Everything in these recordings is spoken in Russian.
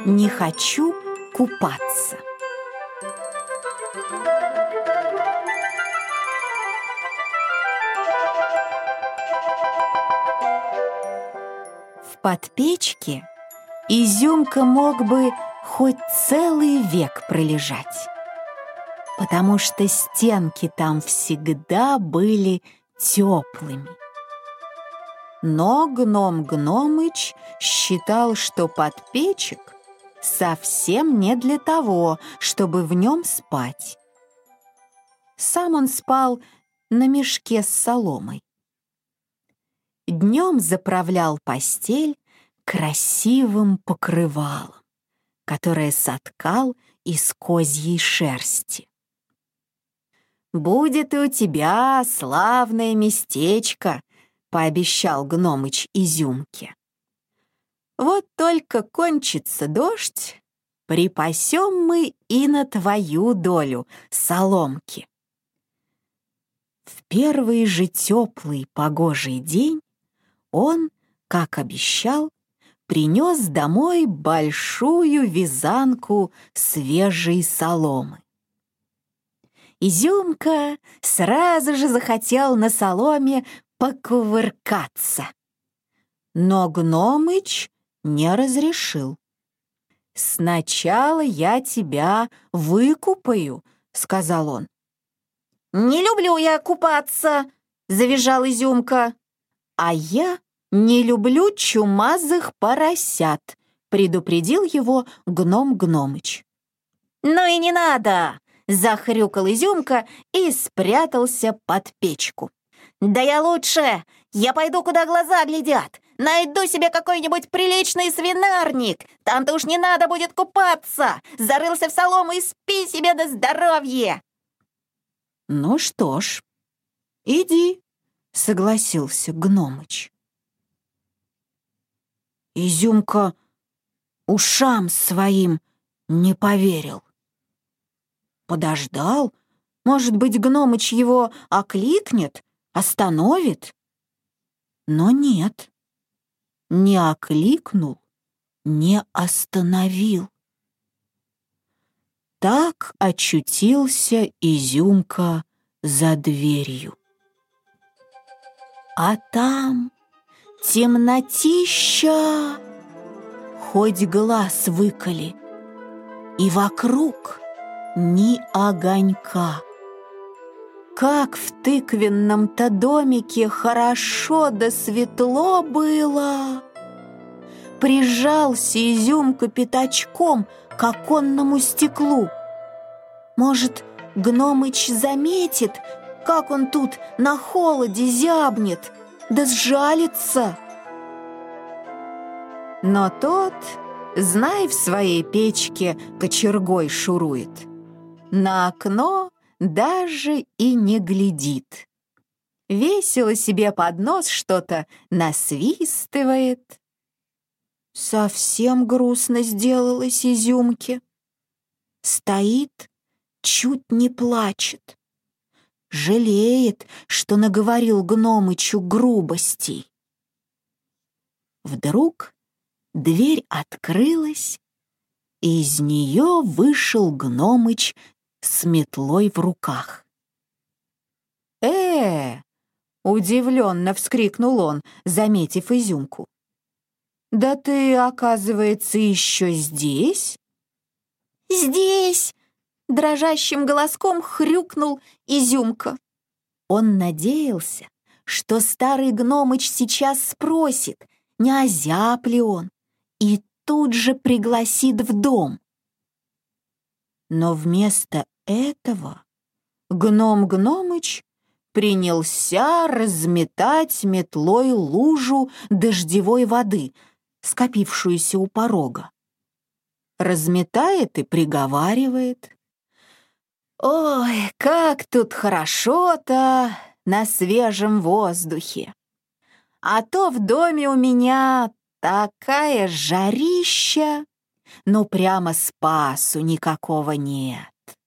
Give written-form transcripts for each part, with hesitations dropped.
не хочу купаться. В подпечке Изюмка мог бы хоть целый век пролежать, потому что стенки там всегда были теплыми. Но гном Гномыч считал, что подпечек совсем не для того, чтобы в нем спать. Сам он спал на мешке с соломой. Днем заправлял постель красивым покрывалом, которое соткал из козьей шерсти. «Будет и у тебя славное местечко», — пообещал Гномыч Изюмке. «Вот только кончится дождь, припасем мы и на твою долю соломки». В первый же теплый погожий день он, как обещал, принес домой большую вязанку свежей соломы. Изюмка сразу же захотел на соломе покувыркаться. Но Гномыч не разрешил. «Сначала я тебя выкупаю», — сказал он. «Не люблю я купаться», — завизжал Изюмка. «А я не люблю чумазых поросят», — предупредил его гном Гномыч. «Ну и не надо!» — захрюкал Изюмка и спрятался под печку. «Да я лучше! Я пойду, куда глаза глядят! Найду себе какой-нибудь приличный свинарник! Там-то уж не надо будет купаться! Зарылся в солому и спи себе на здоровье!» «Ну что ж, иди», — согласился Гномыч. Изюмка ушам своим не поверил. Подождал, может быть, Гномыч его окликнет, остановит. Но нет, не окликнул, не остановил. Так очутился Изюмка за дверью. А там темнотища, хоть глаз выколи, и вокруг ни огонька. Как в тыквенном-то домике хорошо да светло было! Прижался Изюмка пятачком к оконному стеклу. Может, Гномыч заметит, как он тут на холоде зябнет, да сжалится. Но тот, знай, в своей печке кочергой шурует. На окно даже и не глядит. Весело себе под нос что-то насвистывает. Совсем грустно сделалось Изюмке. Стоит, чуть не плачет. Жалеет, что наговорил Гномычу грубостей. Вдруг дверь открылась, и из нее вышел Гномыч с метлой в руках. Удивленно вскрикнул он, заметив Изюмку. «Да ты, оказывается, еще здесь?» «Здесь!» — дрожащим голоском хрюкнул Изюмка. Он надеялся, что старый Гномыч сейчас спросит, не озяб ли он, и тут же пригласит в дом. Но вместо этого гном Гномыч принялся разметать метлой лужу дождевой воды, скопившуюся у порога. Разметает и приговаривает: «Ой, как тут хорошо-то на свежем воздухе! А то в доме у меня такая жарища, ну прямо спасу никакого нет».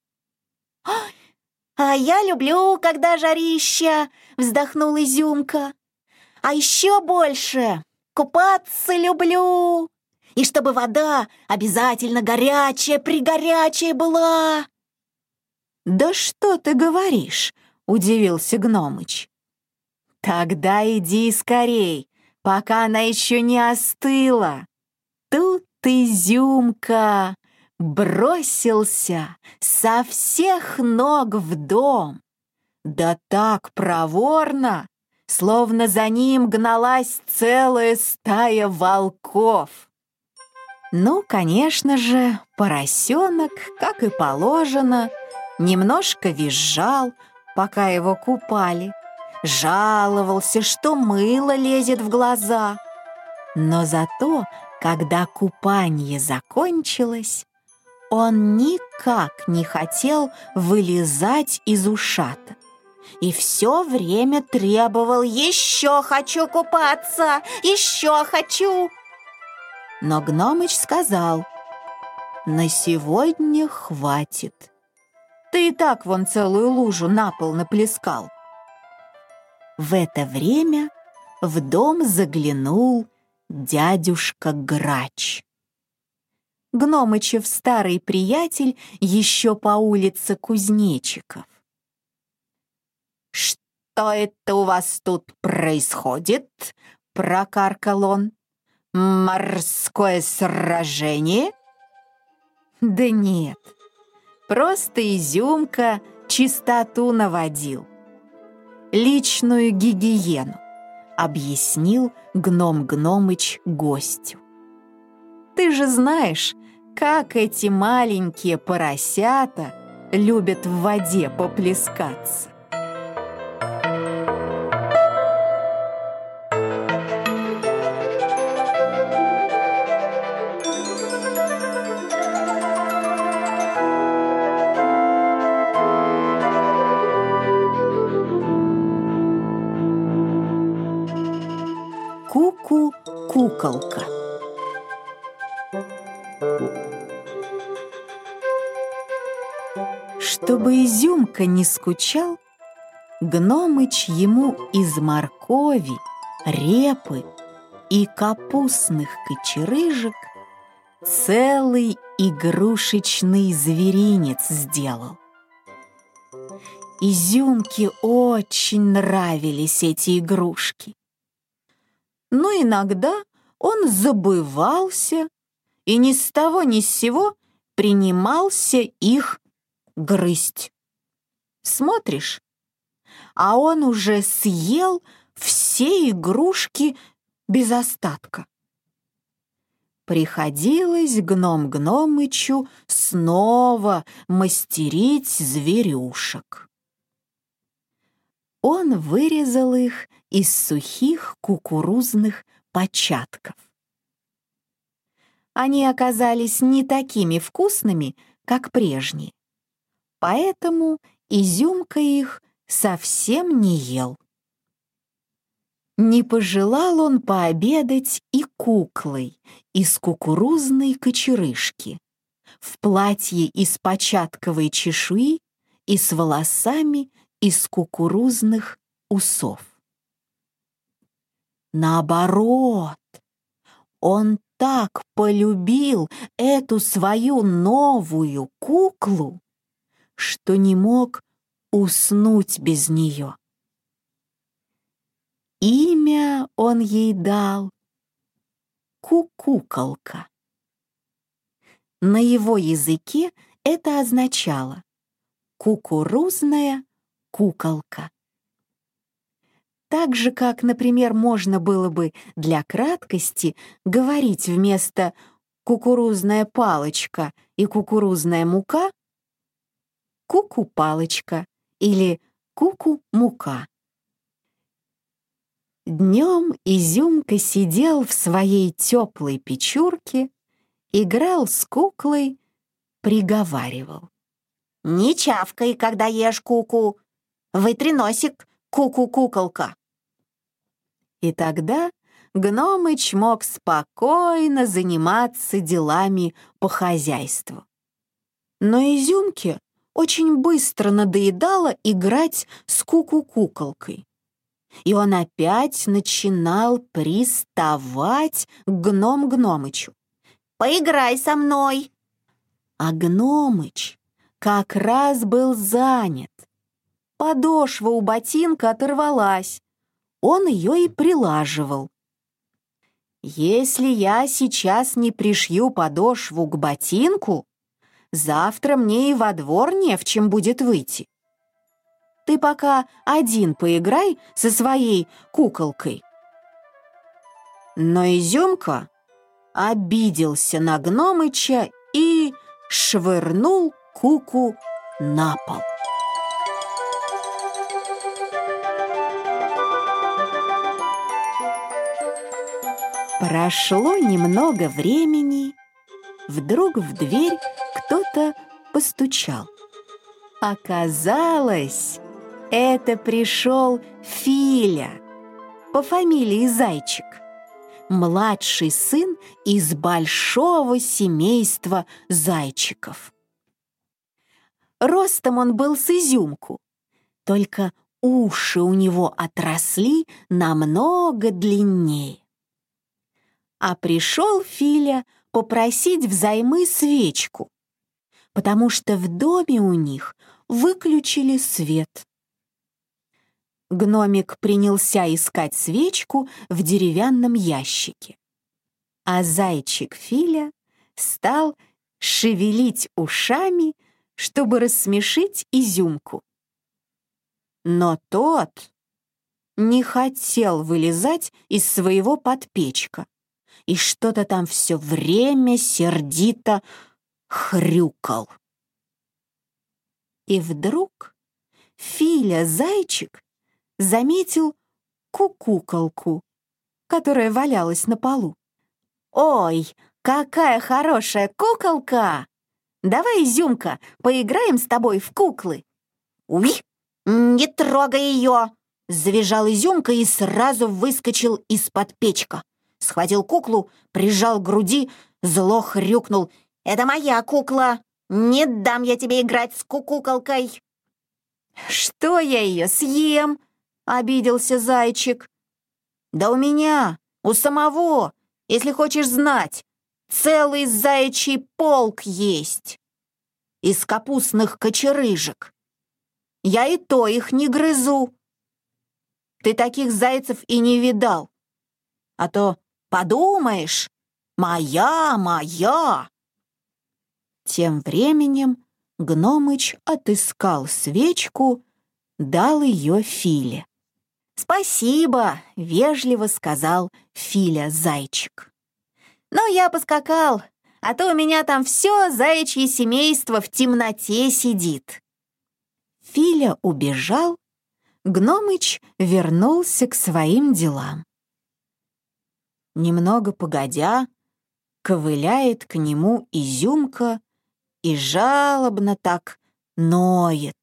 «А я люблю, когда жарища», — вздохнул Изюмка. «А еще больше купаться люблю. И чтобы вода обязательно горячая-пригорячая была». «Да что ты говоришь?» — удивился Гномыч. «Тогда иди скорей, пока она еще не остыла». Тут Изюмка бросился со всех ног в дом. Да так проворно, словно за ним гналась целая стая волков. Ну, конечно же, поросенок, как и положено, немножко визжал, пока его купали, жаловался, что мыло лезет в глаза. Но зато, когда купание закончилось, он никак не хотел вылезать из ушата и все время требовал: «Еще хочу купаться! Еще хочу!» Но Гномыч сказал: «На сегодня хватит. Ты и так вон целую лужу на пол наплескал». В это время в дом заглянул дядюшка Грач. Гномычев старый приятель еще по улице Кузнечиков. «Что это у вас тут происходит?» — прокаркал он. «Морское сражение?» «Да нет, просто Изюмка чистоту наводил. Личную гигиену», — объяснил гном Гномыч гостю. «Ты же знаешь, как эти маленькие поросята любят в воде поплескаться». Ку-ку-куколка. Чтобы Изюмка не скучал, Гномыч ему из моркови, репы и капустных кочерыжек целый игрушечный зверинец сделал. Изюмке очень нравились эти игрушки. Но иногда он забывался и ни с того ни с сего принимался их грызть. Смотришь, а он уже съел все игрушки без остатка. Приходилось гном Гномычу снова мастерить зверюшек. Он вырезал их из сухих кукурузных початков. Они оказались не такими вкусными, как прежние, поэтому Изюмка их совсем не ел. Не пожелал он пообедать и куклой из кукурузной кочерышки, в платье из початковой чешуи и с волосами из кукурузных усов. Наоборот, он так полюбил эту свою новую куклу, что не мог уснуть без нее. Имя он ей дал Кукуколка. На его языке это означало «кукурузная куколка». Так же, как, например, можно было бы для краткости говорить вместо «кукурузная палочка» и «кукурузная мука» «ку-ку-палочка» или «ку-ку-мука». Днем Изюмка сидел в своей теплой печурке, играл с куклой, приговаривал: «Не чавкай, когда ешь куку, вытри носик, ку-ку-куколка». И тогда Гномыч мог спокойно заниматься делами по хозяйству. Но Изюмке очень быстро надоедало играть с ку-ку-куколкой. И он опять начинал приставать к гном Гномычу, поиграй со мной». А Гномыч как раз был занят. Подошва у ботинка оторвалась. Он ее и прилаживал. «Если я сейчас не пришью подошву к ботинку, завтра мне и во двор не в чем будет выйти. Ты пока один поиграй со своей куколкой». Но Изюмка обиделся на Гномыча и швырнул куку на пол. Прошло немного времени, вдруг в дверь кто-то постучал. Оказалось, это пришел Филя по фамилии Зайчик, младший сын из большого семейства зайчиков. Ростом он был с Изюмку, только уши у него отросли намного длиннее. А пришел Филя попросить взаймы свечку, потому что в доме у них выключили свет. Гномик принялся искать свечку в деревянном ящике, а зайчик Филя стал шевелить ушами, чтобы рассмешить Изюмку. Но тот не хотел вылезать из своего подпечка и что-то там все время сердито хрюкал. И вдруг Филя-зайчик заметил кукуколку, которая валялась на полу. «Ой, какая хорошая куколка! Давай, Изюмка, поиграем с тобой в куклы!» «Уй, не трогай ее!» — завизжал Изюмка и сразу выскочил из-под печка. Схватил куклу, прижал к груди, зло хрюкнул. «Это моя кукла! Не дам я тебе играть с кукуколкой!» «Что я ее съем?» — обиделся зайчик. «Да у меня, у самого, если хочешь знать, целый заячий полк есть из капустных кочерыжек. Я и то их не грызу. Ты таких зайцев и не видал. А то подумаешь, моя!» Тем временем Гномыч отыскал свечку, дал ее Филе. «Спасибо», — вежливо сказал Филя-зайчик. «Но я поскакал, а то у меня там все заячье семейство в темноте сидит». Филя убежал, Гномыч вернулся к своим делам. Немного погодя, ковыляет к нему Изюмка и жалобно так ноет.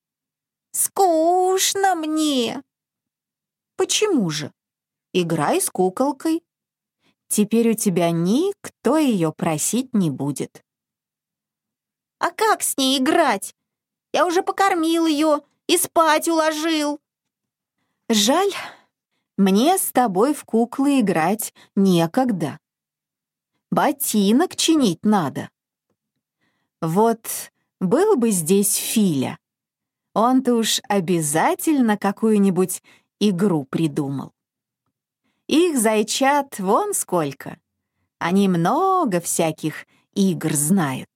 «Скучно мне!» «Почему же? Играй с куколкой. Теперь у тебя никто ее просить не будет». «А как с ней играть? Я уже покормил ее и спать уложил». «Жаль, мне с тобой в куклы играть некогда. Ботинок чинить надо. Вот был бы здесь Филя, он-то уж обязательно какую-нибудь игру придумал. Их зайчат вон сколько. Они много всяких игр знают».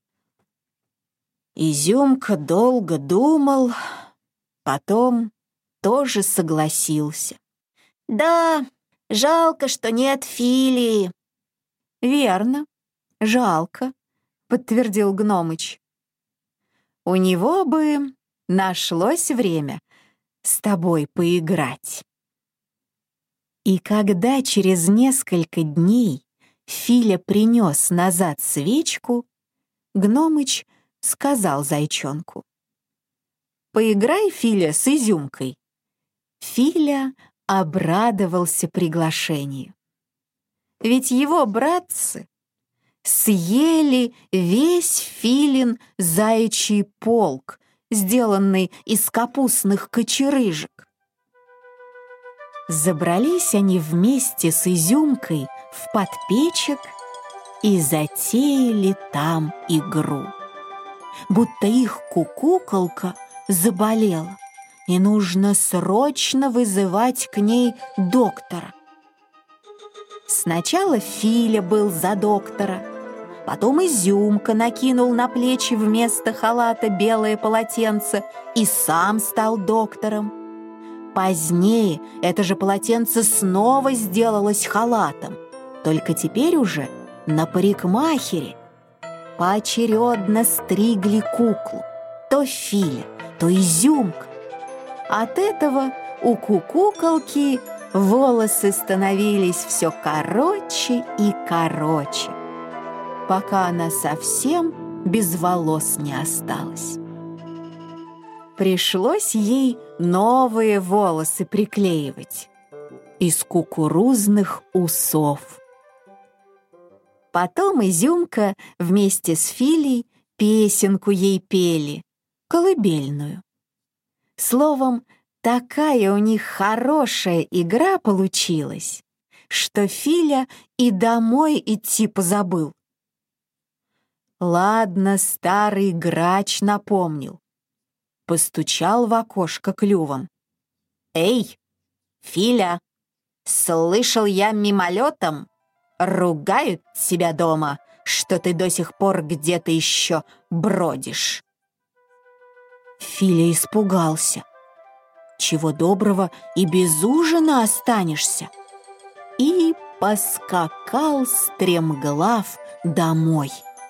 Изюмка долго думал, потом тоже согласился. «Да, жалко, что нет Филии». «Верно, жалко», — подтвердил Гномыч. «У него бы нашлось время с тобой поиграть». И когда через несколько дней Филя принес назад свечку, Гномыч сказал зайчонку: «Поиграй, Филя, с Изюмкой». Филя обрадовался приглашению. Ведь его братцы съели весь Филин заячий полк, сделанный из капустных кочерыжек. Забрались они вместе с Изюмкой в подпечек и затеяли там игру. Будто их кукуколка заболела, и нужно срочно вызывать к ней доктора. Сначала Филя был за доктора, потом Изюмка накинул на плечи вместо халата белое полотенце и сам стал доктором. Позднее это же полотенце снова сделалось халатом, только теперь уже на парикмахере. Поочередно стригли куклу, то Филя, то Изюмка. От этого у кукуколки волосы становились все короче и короче, пока она совсем без волос не осталась. Пришлось ей новые волосы приклеивать из кукурузных усов. Потом Изюмка вместе с Филей песенку ей пели, колыбельную. Словом, такая у них хорошая игра получилась, что Филя и домой идти позабыл. Ладно, старый грач напомнил. Постучал в окошко клювом. «Эй, Филя, слышал я мимолетом, ругают тебя дома, что ты до сих пор где-то еще бродишь». Филя испугался. Чего доброго и без ужина останешься. И поскакал стремглав домой.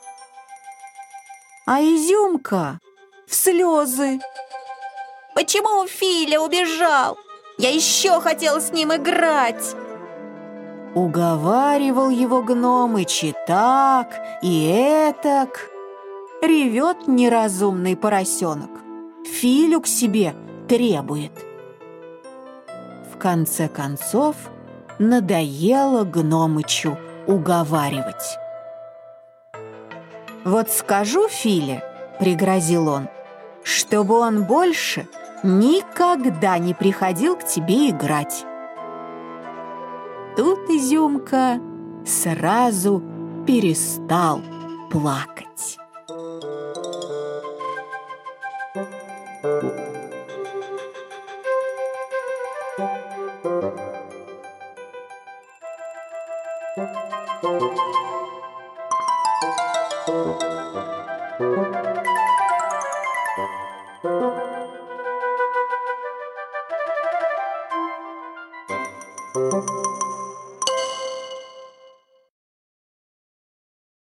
А Изюмка в слезы. Почему Филя убежал? Я еще хотел с ним играть. Уговаривал его Гномыч и так, и этак. Ревет неразумный поросенок. Филю к себе требует. В конце концов, надоело Гномычу уговаривать. «Вот скажу Филе, — пригрозил он, — чтобы он больше никогда не приходил к тебе играть». Тут Изюмка сразу перестал плакать.